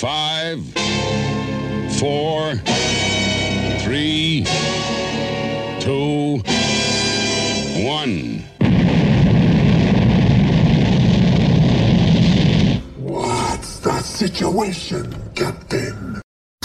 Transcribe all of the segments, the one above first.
5, 4, 3, 2, 1. What's the situation, Captain?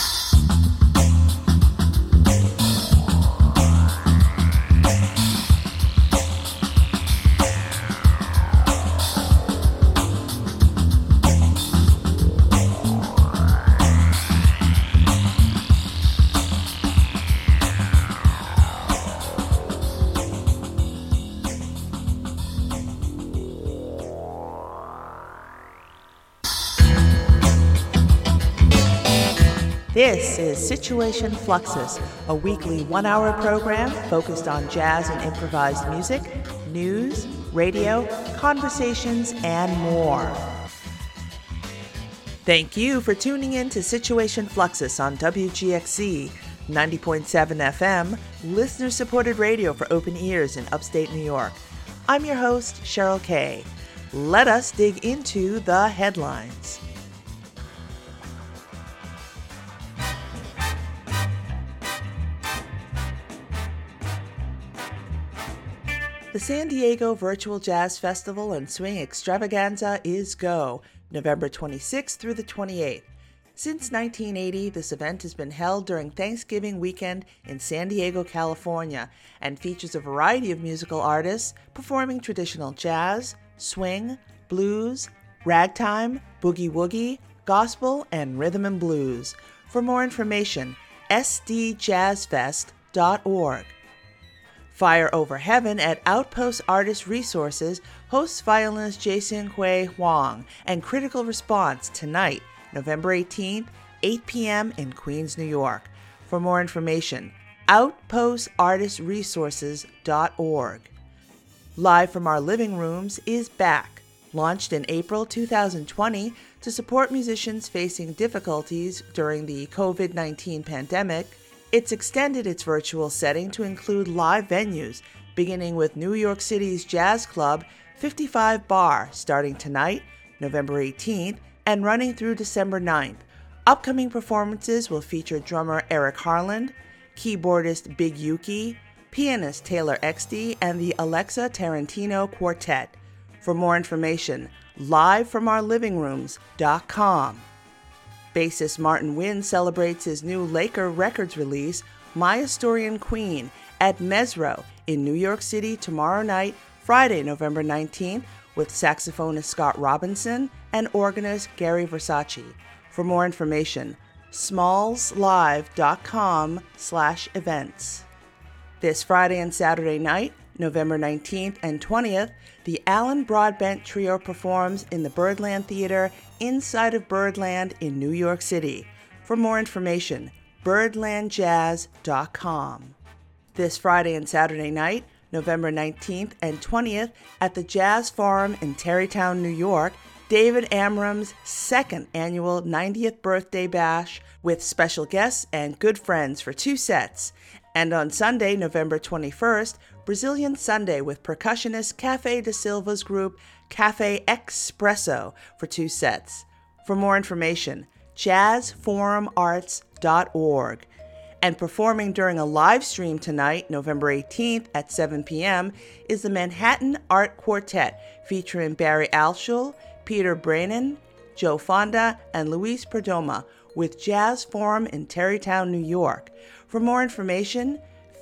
This is Situation Fluxus, a weekly one-hour program focused on jazz and improvised music, news, radio, conversations, and more. Thank you for tuning in to Situation Fluxus on WGXC 90.7 FM, listener-supported radio for open ears in upstate New York. I'm your host, Cheryl Kay. Let us dig into the headlines. The San Diego Virtual Jazz Festival and Swing Extravaganza is go, November 26th through the 28th. Since 1980, this event has been held during Thanksgiving weekend in San Diego, California, and features a variety of musical artists performing traditional jazz, swing, blues, ragtime, boogie-woogie, gospel, and rhythm and blues. For more information, sdjazzfest.org. Fire Over Heaven at Outpost Artist Resources hosts violinist Jason Hui Huang and Critical Response tonight, November 18th, 8 p.m. in Queens, New York. For more information, outpostartistresources.org. Live from Our Living Rooms is back. Launched in April 2020 to support musicians facing difficulties during the COVID-19 pandemic, it's extended its virtual setting to include live venues, beginning with New York City's Jazz Club 55 Bar starting tonight, November 18th, and running through December 9th. Upcoming performances will feature drummer Eric Harland, keyboardist Big Yuki, pianist Taylor Exty, and the Alexa Tarantino Quartet. For more information, livefromourlivingrooms.com. Bassist Martin Wynn celebrates his new Laker Records release, My Astorian Queen, at Mesro in New York City tomorrow night, Friday, November 19th, with saxophonist Scott Robinson and organist Gary Versace. For more information, smallslive.com/events. This Friday and Saturday night, November 19th and 20th, the Alan Broadbent Trio performs in the Birdland Theater inside of Birdland in New York City. For more information, birdlandjazz.com. This Friday and Saturday night, November 19th and 20th, at the Jazz Forum in Tarrytown, New York, David Amram's second annual 90th birthday bash with special guests and good friends for 2 sets. And on Sunday, November 21st, Brazilian Sunday with percussionist Cafe de Silva's group Cafe Expresso for 2 sets. For more information, jazzforumarts.org. And performing during a live stream tonight, November 18th at 7 p.m., is the Manhattan Art Quartet featuring Barry Altschul, Peter Brainin, Joe Fonda, and Luis Perdomo with Jazz Forum in Tarrytown, New York. For more information,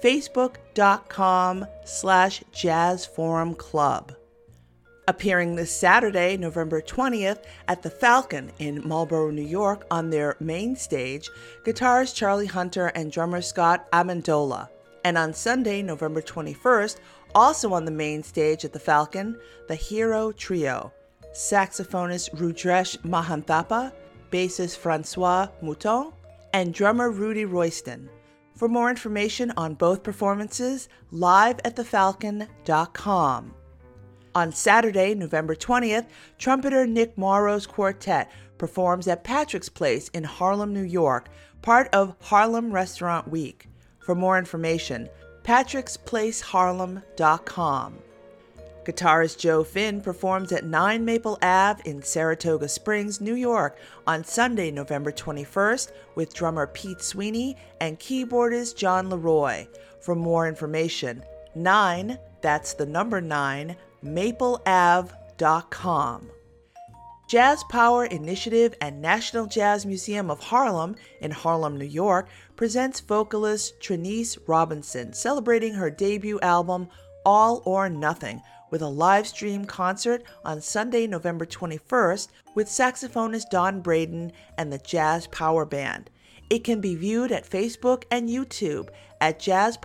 facebook.com/jazzforumclub. Appearing this Saturday, November 20th, at the Falcon in Marlborough, New York, on their main stage, guitarist Charlie Hunter and drummer Scott Amendola. And on Sunday, November 21st, also on the main stage at the Falcon, the Hero Trio, saxophonist Rudresh Mahanthappa, bassist Francois Mouton, and drummer Rudy Royston. For more information on both performances, liveatthefalcon.com. On Saturday, November 20th, trumpeter Nick Morrow's quartet performs at Patrick's Place in Harlem, New York, part of Harlem Restaurant Week. For more information, patricksplaceharlem.com. Guitarist Joe Finn performs at 9 Maple Ave in Saratoga Springs, New York on Sunday, November 21st with drummer Pete Sweeney and keyboardist John Leroy. For more information, 9, that's the number 9, mapleave.com. Jazz Power Initiative and National Jazz Museum of Harlem in Harlem, New York presents vocalist Trinice Robinson celebrating her debut album All or Nothing with a live stream concert on Sunday, November 21st with saxophonist Don Braden and the Jazz Power Band. It can be viewed at Facebook and YouTube at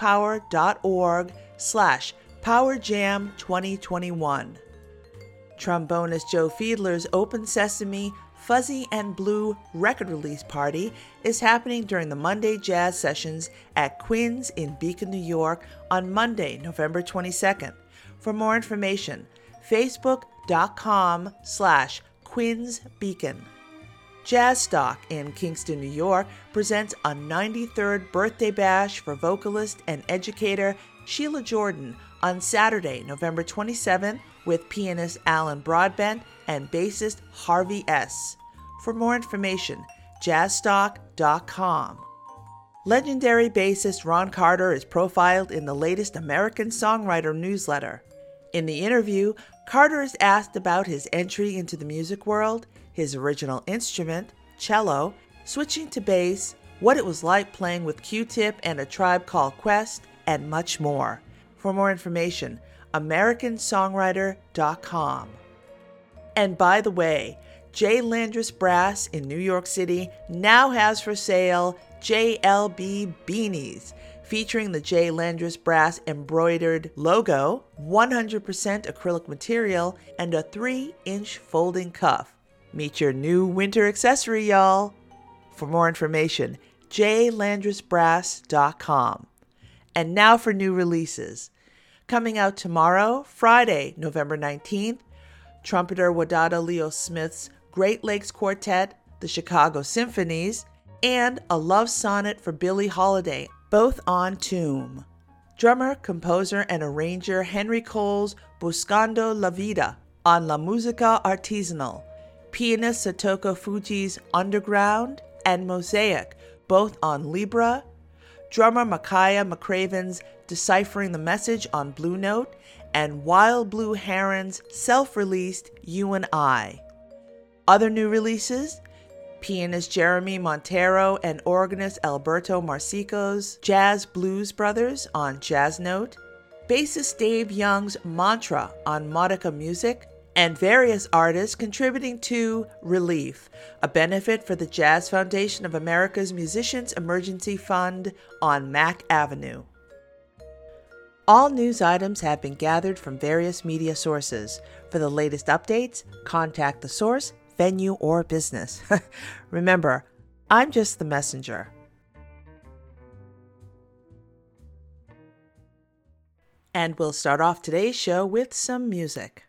jazzpower.org/PowerJam2021. Trombonist Joe Fiedler's Open Sesame, Fuzzy and Blue record release party is happening during the Monday Jazz Sessions at Quinn's in Beacon, New York on Monday, November 22nd. For more information, facebook.com/QuinnsBeacon. Jazz Stock in Kingston, New York presents a 93rd birthday bash for vocalist and educator Sheila Jordan on Saturday, November 27th with pianist Alan Broadbent and bassist Harvey S. For more information, jazzstock.com. Legendary bassist Ron Carter is profiled in the latest American Songwriter newsletter. In the interview, Carter is asked about his entry into the music world, his original instrument, cello, switching to bass, what it was like playing with Q-Tip and A Tribe Called Quest, and much more. For more information, americansongwriter.com. And by the way, Jay Landris Brass in New York City now has for sale JLB Beanies, featuring the Jay Landris Brass embroidered logo, 100% acrylic material, and a 3-inch folding cuff. Meet your new winter accessory, y'all. For more information, jlandrisbrass.com. And now for new releases. Coming out tomorrow, Friday, November 19th, trumpeter Wadada Leo Smith's Great Lakes Quartet, the Chicago Symphonies, and a love sonnet for Billie Holiday, both on Tomb. Drummer, composer, and arranger Henry Cole's Buscando la Vida on La Musica Artisanal, pianist Satoko Fuji's Underground, and Mosaic, both on Libra, drummer Micaiah McCraven's Deciphering the Message on Blue Note, and Wild Blue Heron's self-released You and I. Other new releases: pianist Jeremy Montero and organist Alberto Marsico's Jazz Blues Brothers on Jazz Note, bassist Dave Young's Mantra on Modica Music, and various artists contributing to Relief, a benefit for the Jazz Foundation of America's Musicians Emergency Fund on Mack Avenue. All news items have been gathered from various media sources. For the latest updates, contact the source, venue, or business. Remember, I'm just the messenger. And we'll start off today's show with some music.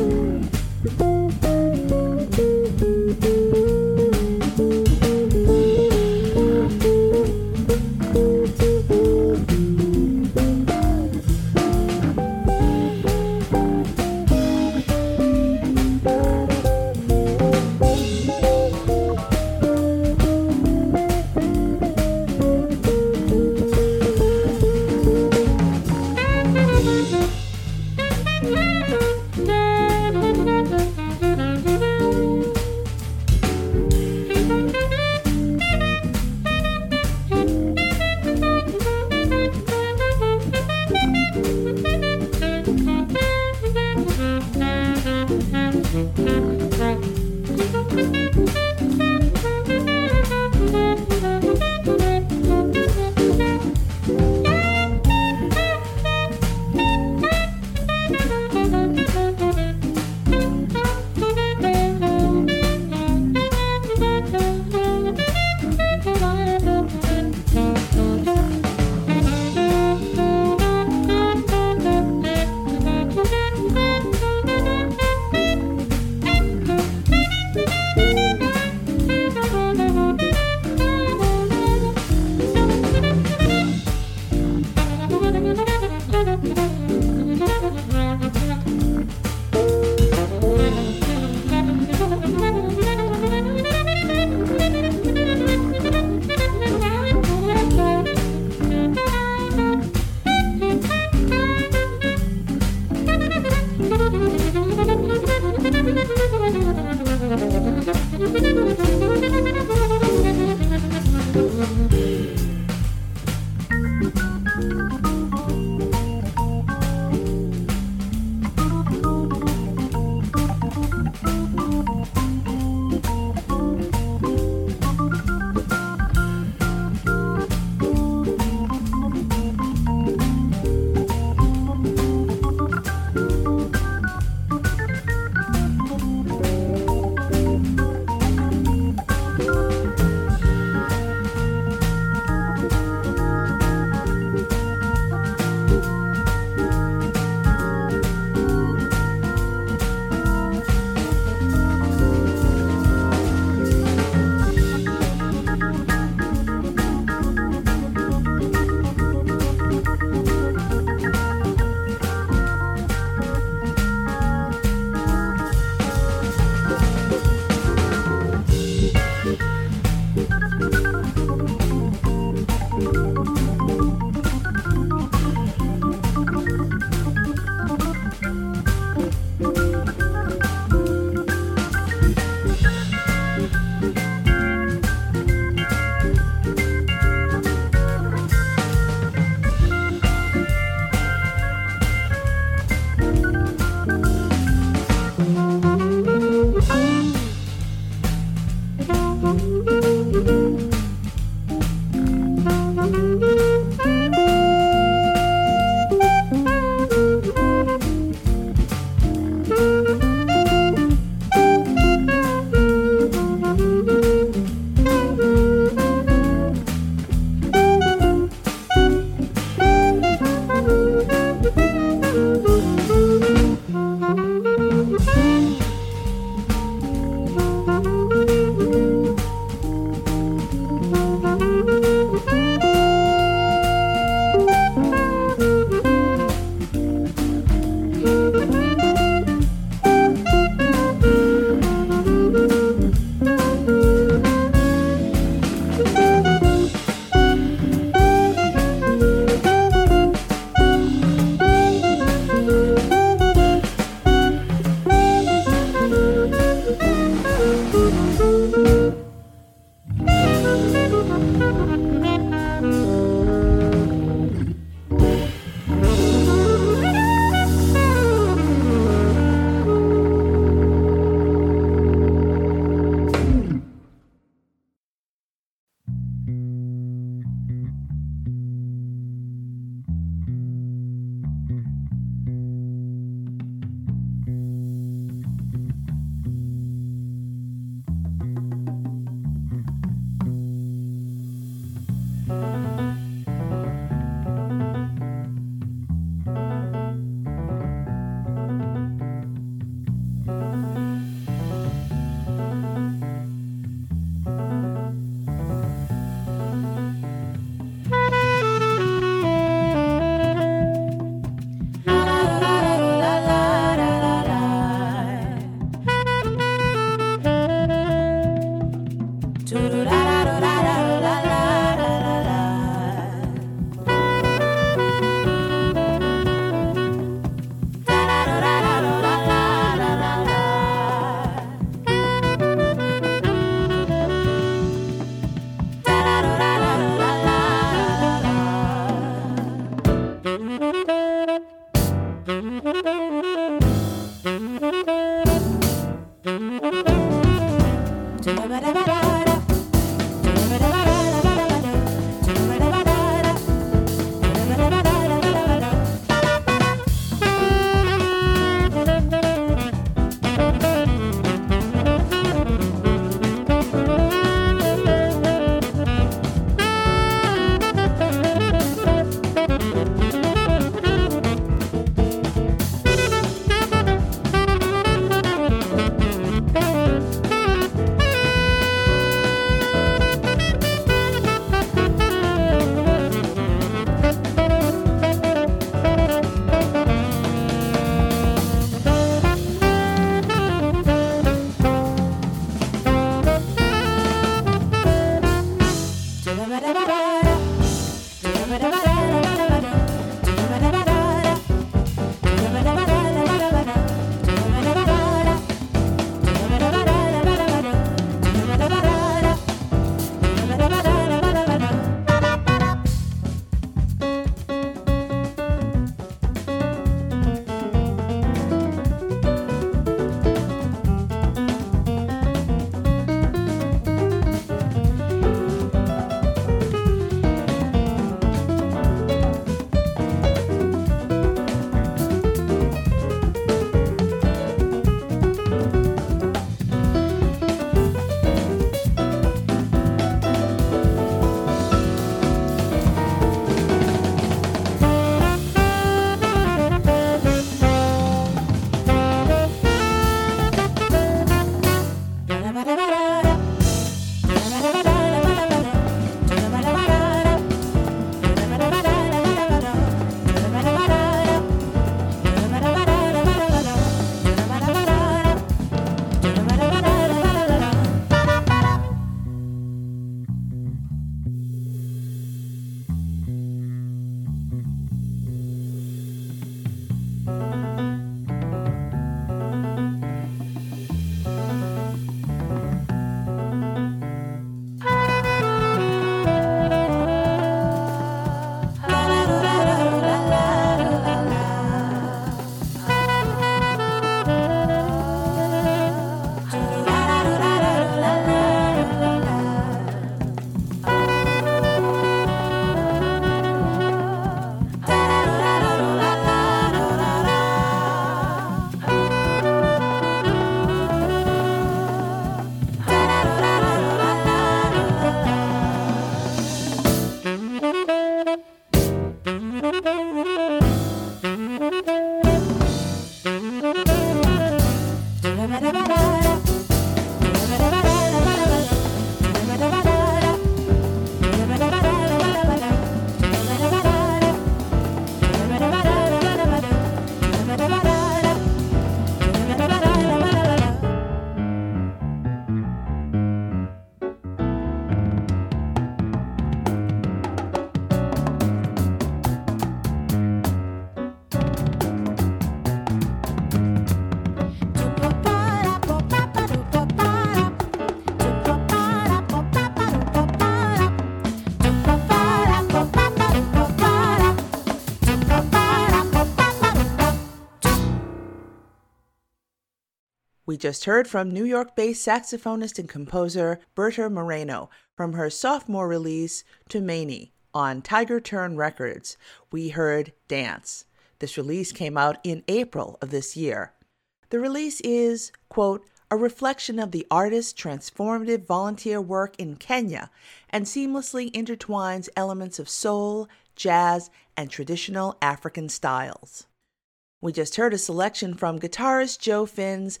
We just heard from New York-based saxophonist and composer Berta Moreno from her sophomore release, Tumaini, on Tiger Turn Records. We heard Dance. This release came out in April of this year. The release is, quote, a reflection of the artist's transformative volunteer work in Kenya and seamlessly intertwines elements of soul, jazz, and traditional African styles. We just heard a selection from guitarist Joe Finn's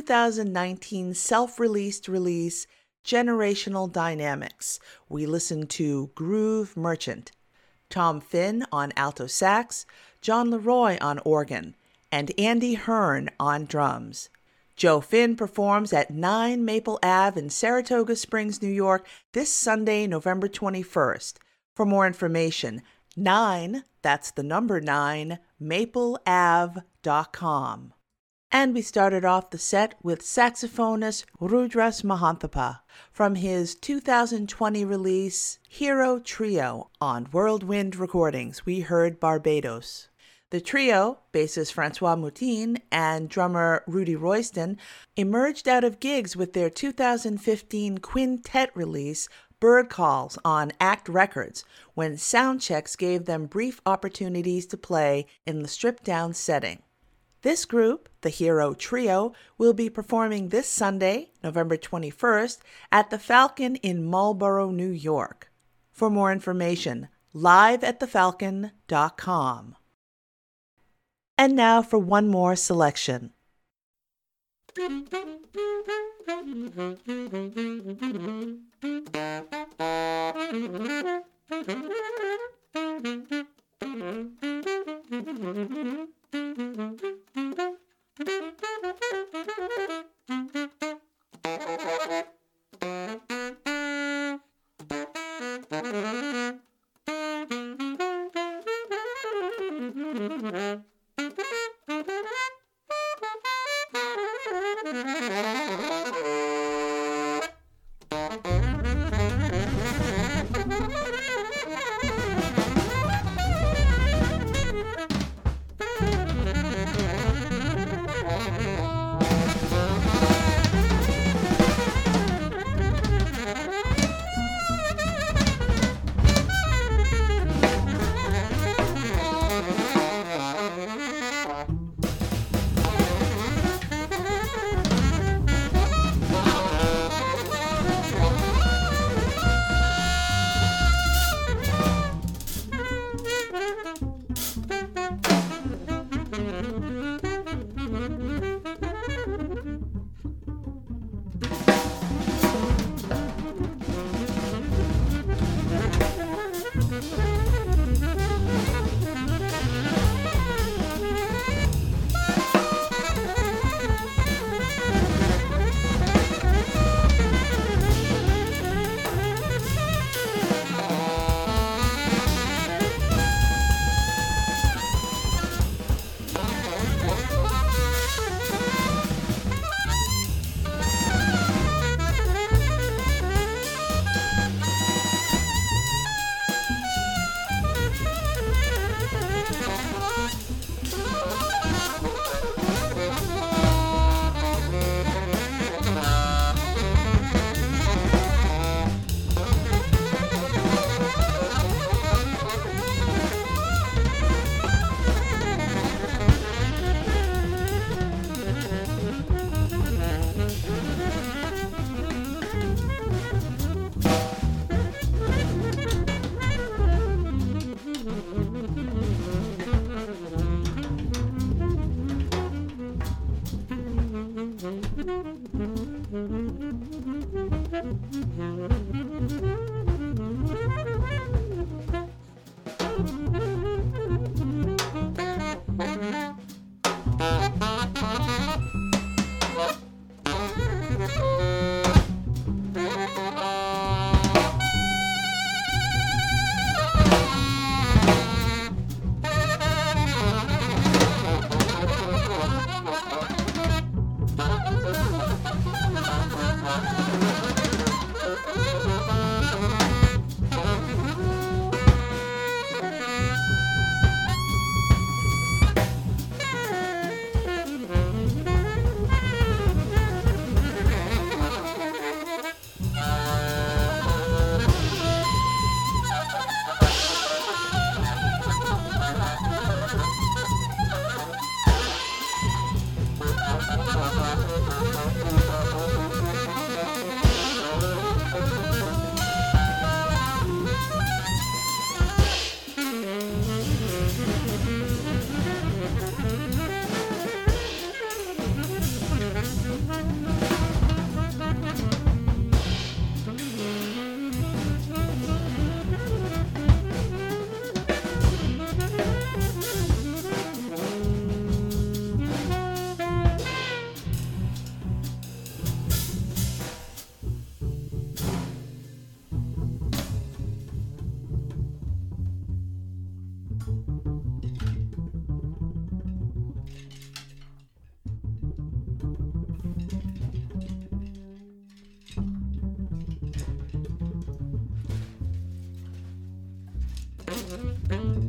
2019 self-released release, Generational Dynamics. We listened to Groove Merchant, Tom Finn on alto sax, John Leroy on organ, and Andy Hearn on drums. Joe Finn performs at 9 Maple Ave in Saratoga Springs, New York, this Sunday, November 21st. For more information, 9, that's the number 9, mapleave.com. And we started off the set with saxophonist Rudras Mahanthappa from his 2020 release, Hero Trio, on Whirlwind Recordings. We heard Barbados. The trio, bassist Francois Moutin and drummer Rudy Royston, emerged out of gigs with their 2015 quintet release, Bird Calls, on Act Records, when soundchecks gave them brief opportunities to play in the stripped-down setting. This group, the Hero Trio, will be performing this Sunday, November 21st, at the Falcon in Marlborough, New York. For more information, liveatthefalcon.com. And now for one more selection.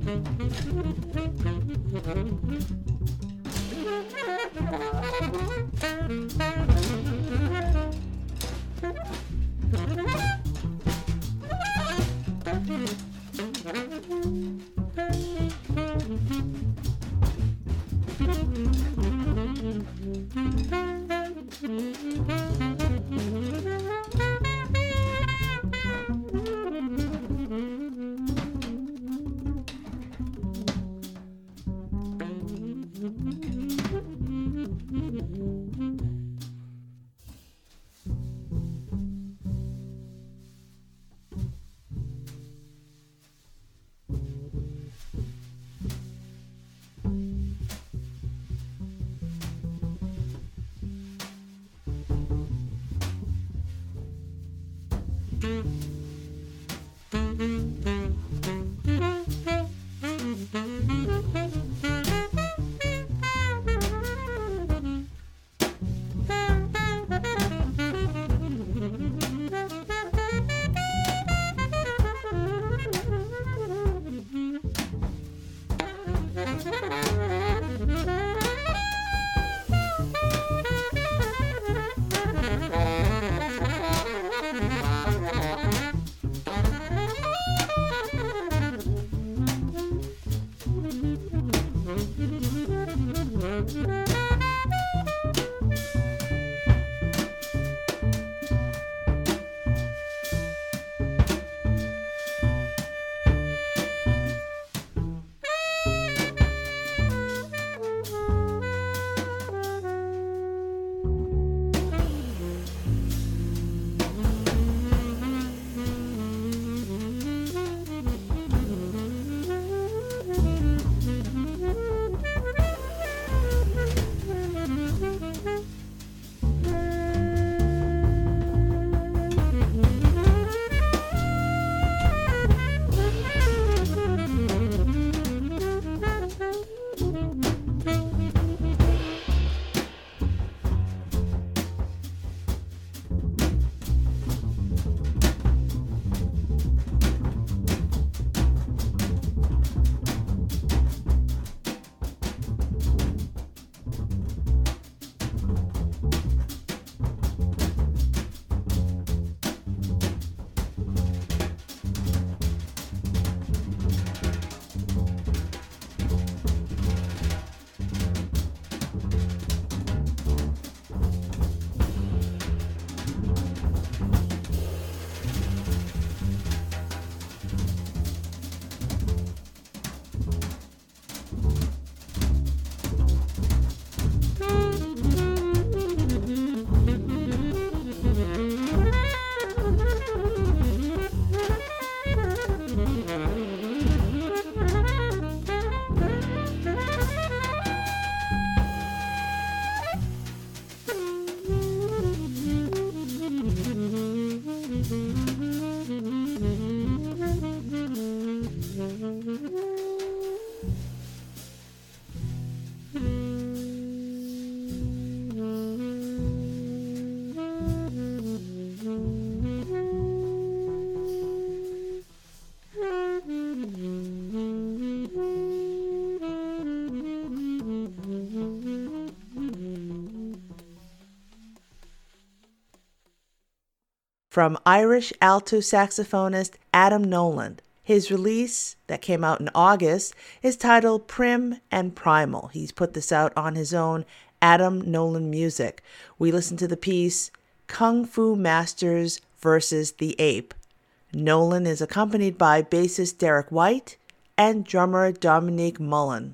from Irish alto saxophonist Adam Nolan. His release that came out in August is titled Prim and Primal. He's put this out on his own Adam Nolan Music. We listen to the piece Kung Fu Masters versus the Ape. Nolan is accompanied by bassist Derek White and drummer Dominique Mullen.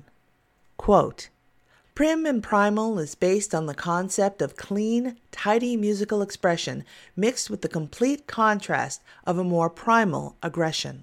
Quote, Prim and Primal is based on the concept of clean, tidy musical expression mixed with the complete contrast of a more primal aggression.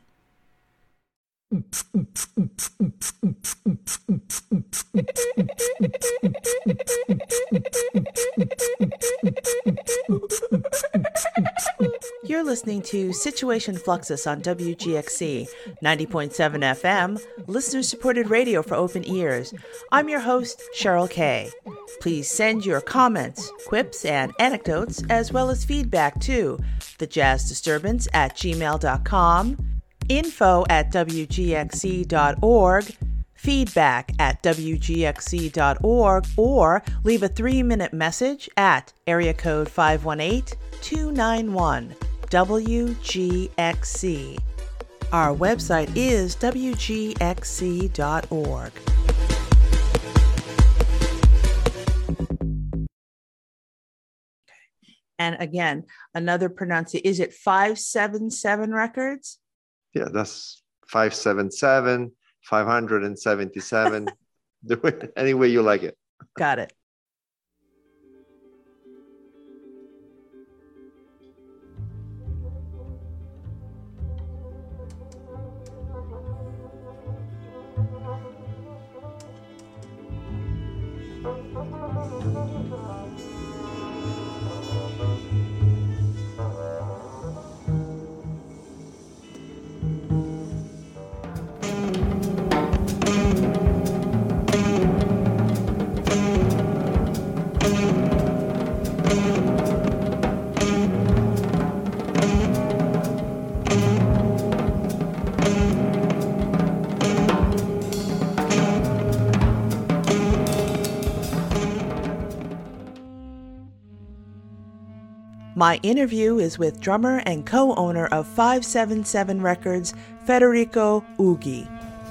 You're listening to Situation Fluxus on WGXC 90.7 FM, listener-supported radio for open ears. I'm your host, Cheryl Kay. Please send your comments, quips, and anecdotes, as well as feedback to thejazzdisturbance@gmail.com, info@wgxc.org, feedback@wgxc.org, or leave a 3-minute message at area code 518-291-WGXC. Our website is wgxc.org. And again, another pronunciation, is it 577 Records? Yeah, that's 577, 577. Do it any way you like it. Got it. My interview is with drummer and co-owner of 577 Records, Federico Ughi.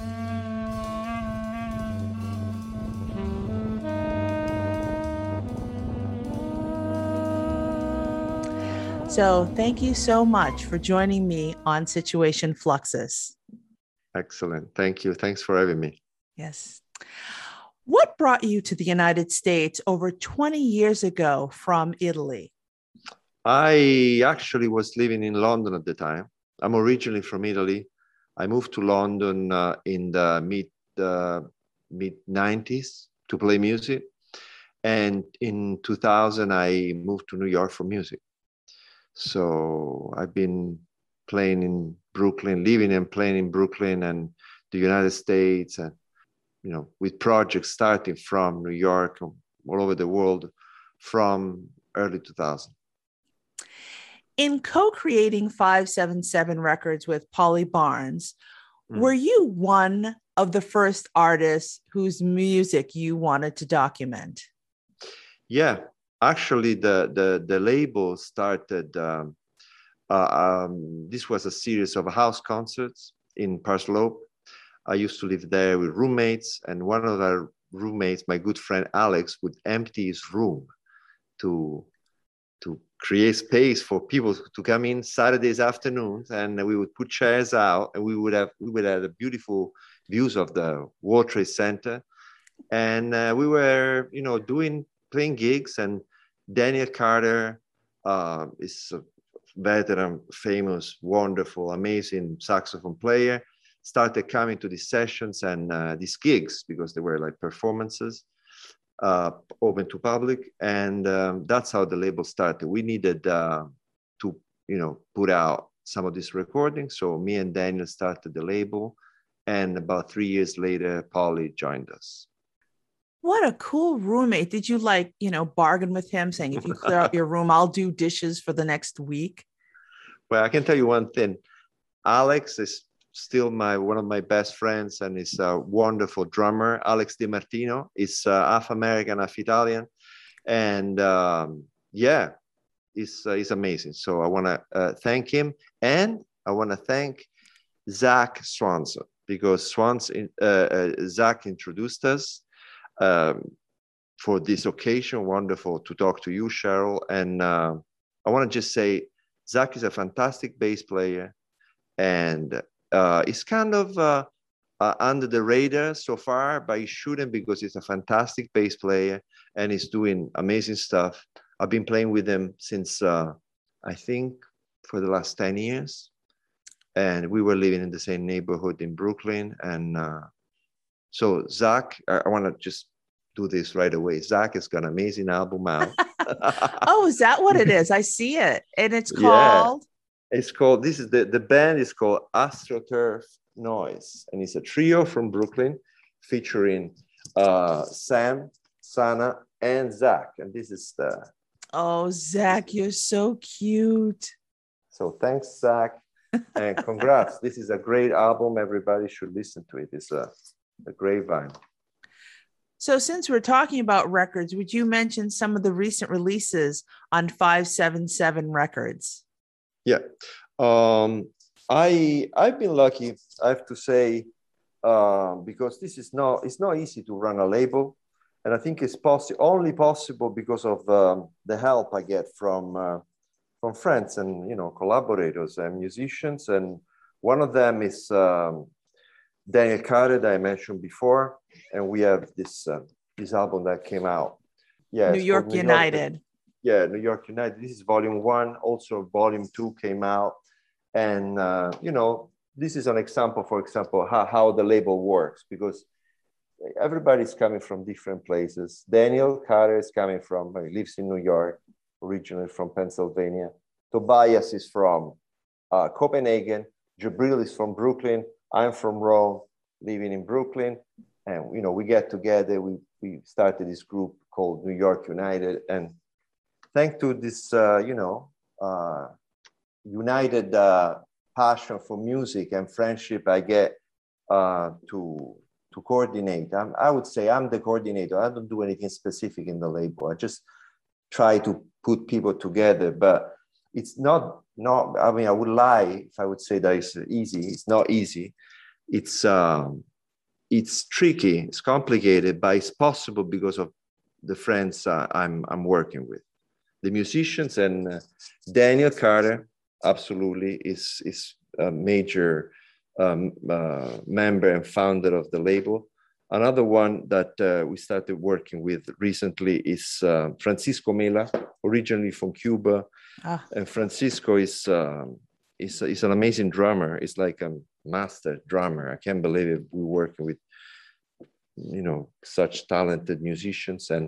So thank you so much for joining me on Situation Fluxus. Excellent. Thank you. Thanks for having me. Yes. What brought you to the United States over 20 years ago from Italy? I actually was living in London at the time. I'm originally from Italy. I moved to London in the mid 90s to play music. And in 2000, I moved to New York for music. So I've been playing in Brooklyn, living and playing in Brooklyn and the United States, and with projects starting from New York, all over the world, from early 2000. In co-creating 577 Records with Polly Barnes, were you one of the first artists whose music you wanted to document? Yeah, actually, the label started. This was a series of house concerts in Park Slope. I used to live there with roommates, and one of our roommates, my good friend Alex, would empty his room to create space for people to come in Saturdays afternoons, and we would put chairs out, and we would have the beautiful views of the World Trade Center, and we were playing gigs. And Daniel Carter is a veteran, famous, wonderful, amazing saxophone player, started coming to these sessions and these gigs, because they were like performances, open to public, and that's how the label started. We needed to put out some of these recordings, so me and Daniel started the label, and about 3 years later Polly joined us. What a cool roommate. Did you bargain with him saying, if you clear out your room, I'll do dishes for the next week? Well, I can tell you one thing. Alex is still one of my best friends, and is a wonderful drummer. Alex Di Martino is half American, half Italian, and he's amazing. So I want to thank him, and I want to thank Zach Swanson, because Zach introduced us for this occasion. Wonderful to talk to you, Cheryl, and I want to just say Zach is a fantastic bass player, and it's kind of under the radar so far, but he shouldn't, because he's a fantastic bass player and he's doing amazing stuff. I've been playing with him since, I think, for the last 10 years. And we were living in the same neighborhood in Brooklyn. And so Zach, I want to just do this right away. Zach has got an amazing album out. Oh, is that what it is? I see it. And it's called? Yeah. It's called, the band is called AstroTurf Noise, and it's a trio from Brooklyn featuring Sam, Sana, and Zach. And this is Oh, Zach, you're so cute. So thanks, Zach. And congrats. This is a great album. Everybody should listen to it. It's a grapevine. So since we're talking about records, would you mention some of the recent releases on 577 Records? Yeah. I've been lucky, I have to say, because it's not easy to run a label. And I think it's only possible because of the help I get from friends and, you know, collaborators and musicians. And one of them is Daniel Carter that I mentioned before. And we have this album that came out. Yeah, New York United. New York United. This is volume 1. Also, volume 2 came out. And, you know, this is an example, for example, how the label works, because everybody's coming from different places. Daniel Carter is coming from, he lives in New York, originally from Pennsylvania. Tobias is from Copenhagen. Jabril is from Brooklyn. I'm from Rome, living in Brooklyn. And, you know, we get together. We started this group called New York United. And thanks to this, united passion for music and friendship, I get to coordinate. I would say I'm the coordinator. I don't do anything specific in the label. I just try to put people together, but it's not, I mean, I would lie if I would say that it's easy. It's not easy. It's tricky, it's complicated, but it's possible because of the friends I'm working with. The musicians, and Daniel Carter absolutely is a major member and founder of the label. Another one that we started working with recently is Francisco Mela, originally from Cuba. And Francisco is an amazing drummer. It's like a master drummer. I can't believe it. We're working with, you know, such talented musicians. And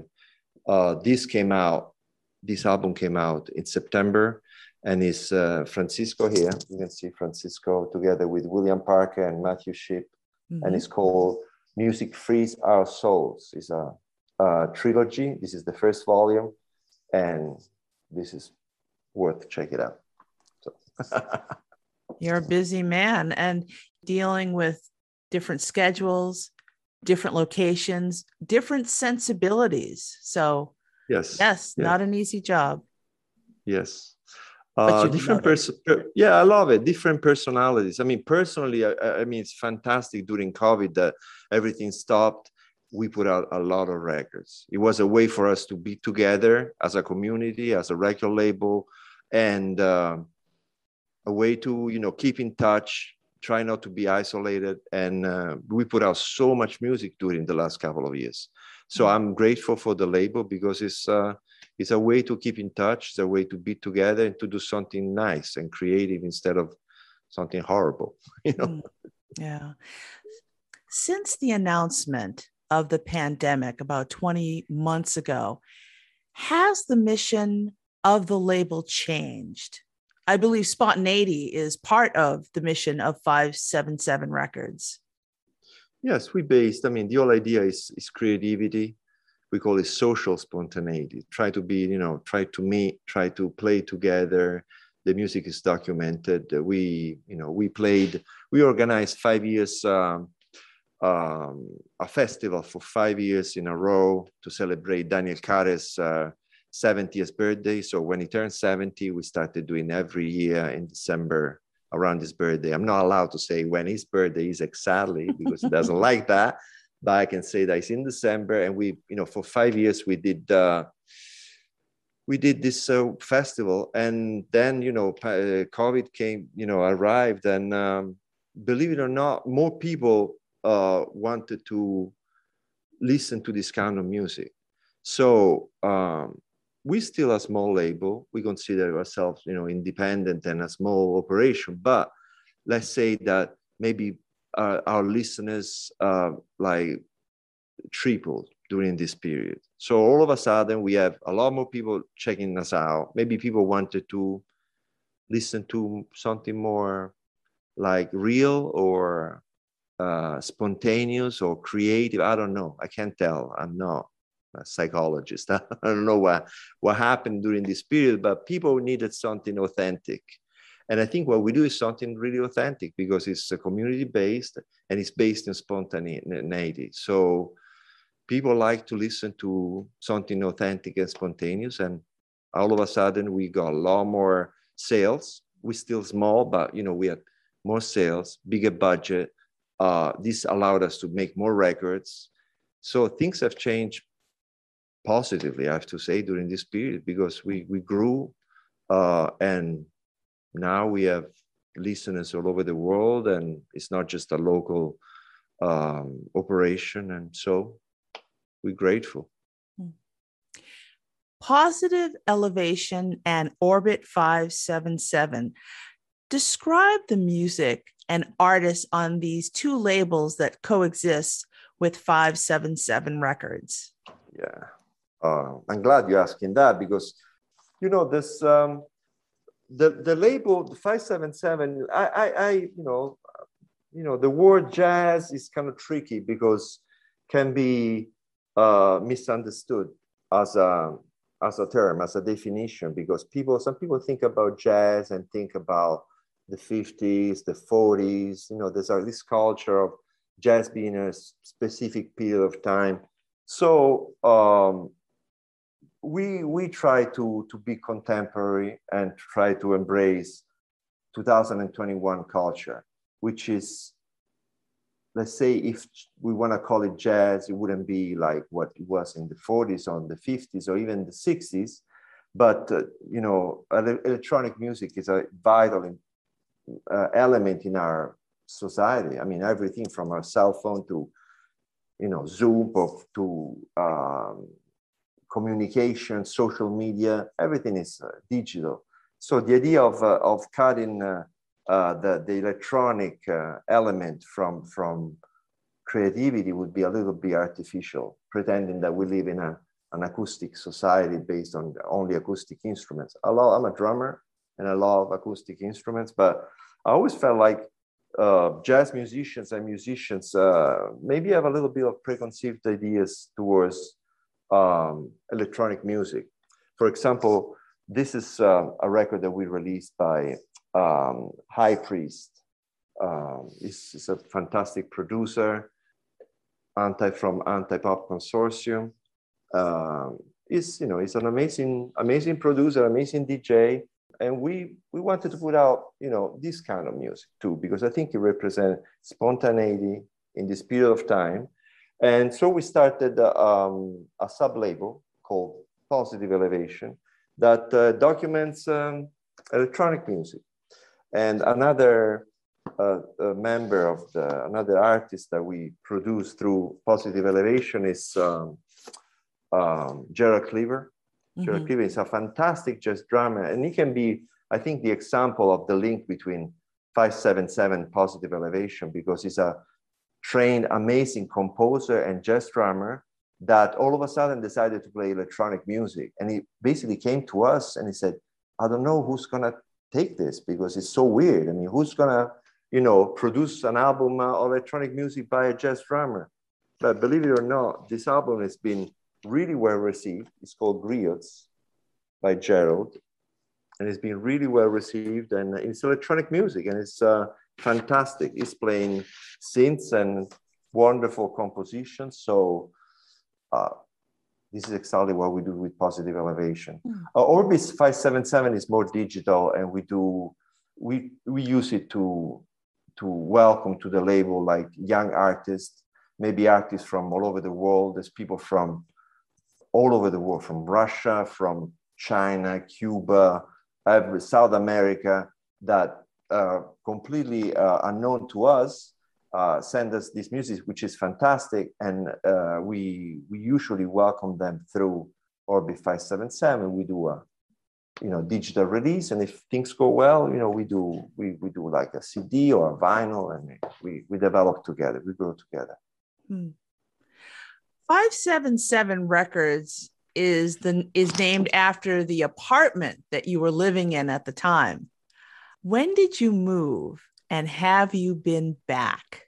this album came out in September, and it's Francisco here. You can see Francisco together with William Parker and Matthew Shipp. Mm-hmm. And it's called Music Frees Our Souls. It's a trilogy. This is the first volume, and this is worth checking out. So. You're a busy man and dealing with different schedules, different locations, different sensibilities. So yes, not an easy job. Yes. Different yeah, I love it. Different personalities. I mean, personally, I mean, it's fantastic during COVID that everything stopped. We put out a lot of records. It was a way for us to be together as a community, as a record label, and a way to, you know, keep in touch, try not to be isolated. And we put out so much music during the last couple of years. So I'm grateful for the label because it's a way to keep in touch. It's a way to be together and to do something nice and creative instead of something horrible, you know? Yeah. Since the announcement of the pandemic about 20 months ago, has the mission of the label changed? I believe spontaneity is part of the mission of 577 Records. Yes, I mean, the whole idea is creativity. We call it social spontaneity. Try to be, you know, try to meet, try to play together. The music is documented. We organized 5 years, a festival for 5 years in a row to celebrate Daniel Carter's 70th birthday. So when he turned 70, we started doing every year in December around his birthday. I'm not allowed to say when his birthday is exactly because he doesn't like that, but I can say that it's in December. And we, you know, for 5 years we did this festival, and then, you know, COVID came, you know, arrived, and believe it or not, more people wanted to listen to this kind of music. So we're still a small label. We consider ourselves, you know, independent and a small operation. But let's say that maybe our listeners like tripled during this period. So all of a sudden, we have a lot more people checking us out. Maybe people wanted to listen to something more like real or spontaneous or creative. I don't know. I can't tell. I'm not a psychologist. I don't know what happened during this period, but people needed something authentic. And I think what we do is something really authentic because it's community-based and it's based in spontaneity. So people like to listen to something authentic and spontaneous. And all of a sudden, we got a lot more sales. We're still small, but we had more sales, bigger budget. This allowed us to make more records. So things have changed positively, I have to say, during this period because we grew and now we have listeners all over the world, and it's not just a local operation. And so we're grateful. Positive Elevation and Orbit 577. Describe the music and artists on these two labels that coexist with 577 Records. Yeah, I'm glad you're asking that because, this the label, the 577. The word jazz is kind of tricky because can be misunderstood as a term, as a definition, because some people think about jazz and think about the 50s, the 40s. There's this culture of jazz being a specific period of time. So we try to be contemporary and try to embrace 2021 culture, which is, let's say, if we want to call it jazz, it wouldn't be like what it was in the 40s or the 50s or even the 60s. But, electronic music is a vital element in our society. I mean, everything from our cell phone to, Zoom to communication, social media, everything is digital. So the idea of cutting the electronic element from creativity would be a little bit artificial, pretending that we live in an acoustic society based on only acoustic instruments. I'm a drummer and I love acoustic instruments, but I always felt like jazz musicians and musicians maybe have a little bit of preconceived ideas towards electronic music. For example, this is a record that we released by High Priest. He's a fantastic producer, from Anti-Pop Consortium. He's an amazing producer, amazing DJ. And we wanted to put out, this kind of music too, because I think it represents spontaneity in this period of time. And so we started a sub-label called Positive Elevation that documents electronic music. And another another artist that we produce through Positive Elevation is Gerald Cleaver. Mm-hmm. Gerald Cleaver is a fantastic jazz drummer, and he can be, I think, the example of the link between 577 and Positive Elevation, because he's a trained, amazing composer and jazz drummer that all of a sudden decided to play electronic music. And he basically came to us and he said, I don't know who's going to take this because it's so weird. I mean, who's going to, produce an album of electronic music by a jazz drummer? But believe it or not, this album has been really well received. It's called Griots by Gerald. And it's been really well received. And it's electronic music and it's fantastic. He's playing synths and wonderful compositions. So this is exactly what we do with Positive Elevation. Orbit 577 is more digital, and we use it to welcome to the label like young artists, maybe artists from all over the world. There's people from all over the world, from Russia, from China, Cuba, South America, that completely unknown to us, send us this music, which is fantastic. And we usually welcome them through Orbit 577. We do a digital release, and if things go well, we do like a CD or a vinyl, and we develop together, we grow together. 577 Records is named after the apartment that you were living in at the time. When did you move, and have you been back?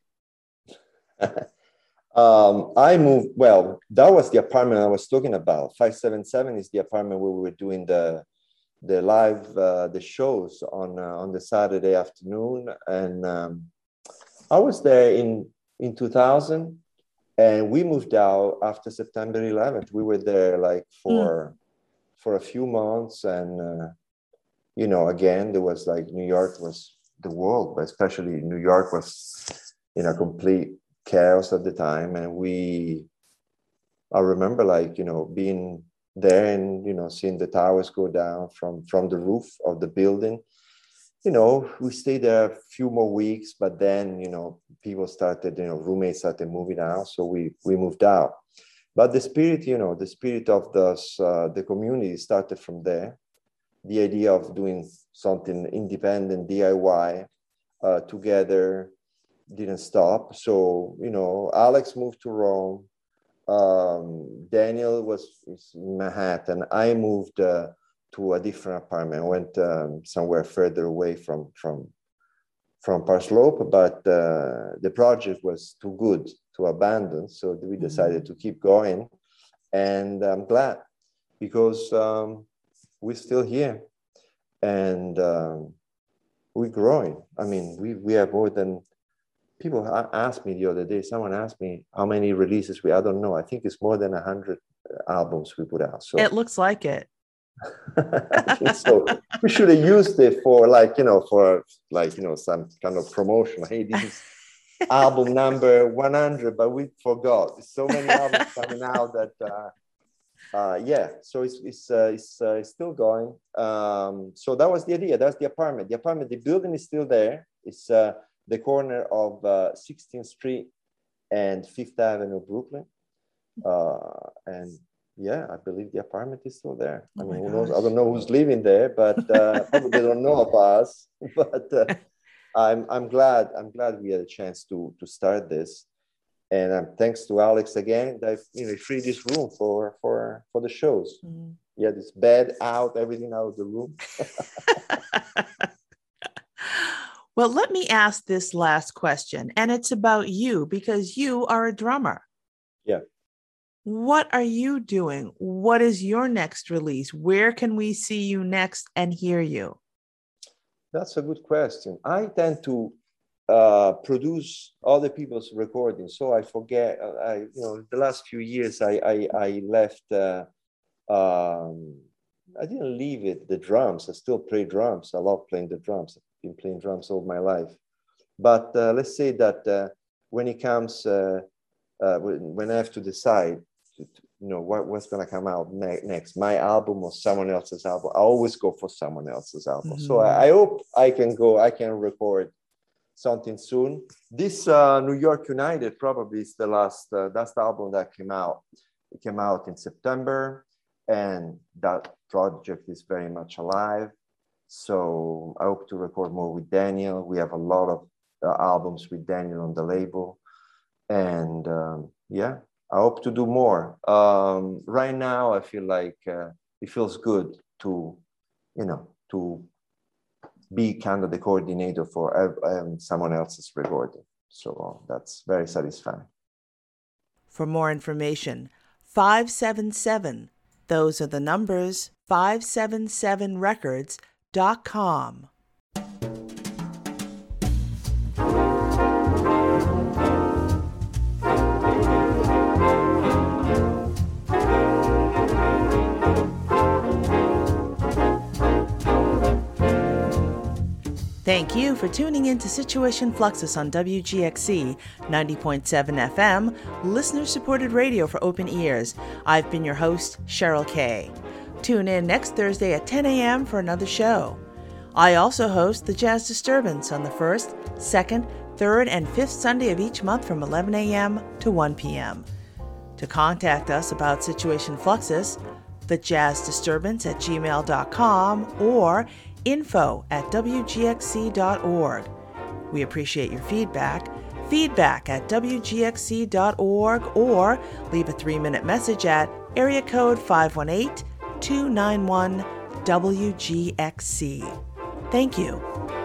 I moved, well, that was the apartment I was talking about. 577 is the apartment where we were doing the the shows on the Saturday afternoon, and I was there in 2000, and we moved out after September 11th. We were there like for a few months, and again, there was like New York was the world, but especially New York was in a complete chaos at the time, and I remember being there and seeing the towers go down from the roof of the building. We stayed there a few more weeks, but then people started, roommates started moving out, so we moved out. But the spirit of the community started from there. The idea of doing something independent, DIY, together didn't stop. So Alex moved to Rome. Daniel was in Manhattan. I moved to a different apartment. I went somewhere further away from Park Slope, but the project was too good to abandon, so we decided to keep going. And I'm glad, because we're still here, and we're growing. I mean, we have more than. People asked me the other day, someone asked me how many releases I don't know. I think it's more than 100 albums we put out. So it looks like it. I think so. We should have used it for some kind of promotion. Hey, this is album number 100, but we forgot. There's so many albums coming out that, so it's still going. So that was the idea. That's the apartment. The building is still there. It's the corner of 16th Street and 5th Avenue, Brooklyn. And I believe the apartment is still there. I mean, who knows? I don't know who's living there, but probably they don't know of us. But I'm glad we had a chance to start this. And thanks to Alex again, that he freed this room for the shows. Mm-hmm. Yeah, this bed out, everything out of the room. Well, let me ask this last question, and it's about you, because you are a drummer. Yeah. What are you doing? What is your next release? Where can we see you next and hear you? That's a good question. I tend to produce other people's recordings, so I forget. The last few years I left. I didn't leave the drums. I still play drums. I love playing the drums. Been playing drums all my life, but let's say that when it comes, when I have to decide, what's going to come out next, my album or someone else's album, I always go for someone else's album. Mm-hmm. So I hope I can record something soon. This New York United probably is that's the album that came out. It came out in September, and that project is very much alive. So I hope to record more with Daniel. We have a lot of albums with Daniel on the label. And I hope to do more. Right now, I feel like it feels good to be kind of the coordinator for someone else's recording. So that's very satisfying. For more information, 577, those are the numbers, 577records.com. Thank you for tuning in to Situation Fluxus on WGXC 90.7 FM, listener-supported radio for open ears. I've been your host, Cheryl Kay. Tune in next Thursday at 10 a.m. for another show. I also host the Jazz Disturbance on the 1st, 2nd, 3rd, and 5th Sunday of each month from 11 a.m. to 1 p.m. To contact us about Situation Fluxus, thejazzdisturbance@gmail.com or info@wgxc.org. We appreciate your feedback at wgxc.org, or leave a 3-minute message at area code 518-291-WGXC. Thank you.